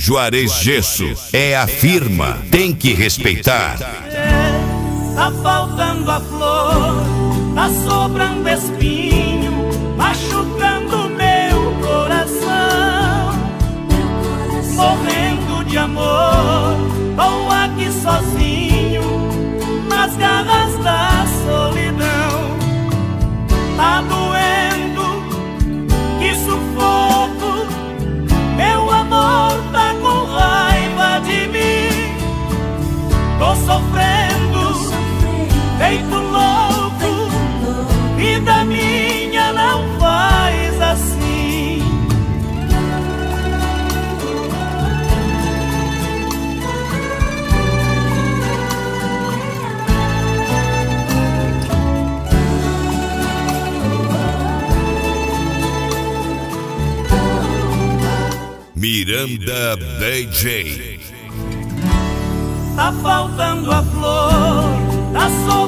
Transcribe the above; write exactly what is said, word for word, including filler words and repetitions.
Juarez Gesso é a firma, tem que respeitar. Tá faltando a flor, tá sobrando espinho, machucando meu coração. Morrendo de amor, tô aqui sozinho, nas garras da solidão. Tá doendo, que sufoco, meu amor tá com raiva de mim. Tô sofrendo, feito louco, vida minha não faz assim. Miranda D J. Tá faltando a flor, tá sobrando